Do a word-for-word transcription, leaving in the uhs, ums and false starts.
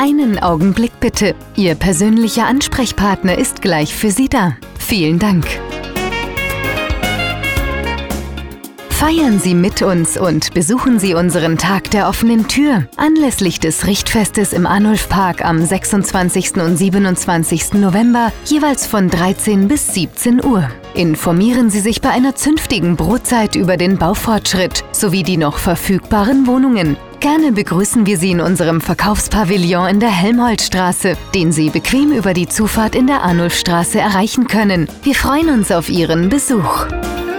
Einen Augenblick bitte. Ihr persönlicher Ansprechpartner ist gleich für Sie da. Vielen Dank. Feiern Sie mit uns und besuchen Sie unseren Tag der offenen Tür anlässlich des Richtfestes im Arnulfpark am sechsundzwanzigsten und siebenundzwanzigsten November, jeweils von dreizehn bis siebzehn Uhr. Informieren Sie sich bei einer zünftigen Brotzeit über den Baufortschritt sowie die noch verfügbaren Wohnungen. Gerne begrüßen wir Sie in unserem Verkaufspavillon in der Helmholtzstraße, den Sie bequem über die Zufahrt in der Arnulfstraße erreichen können. Wir freuen uns auf Ihren Besuch.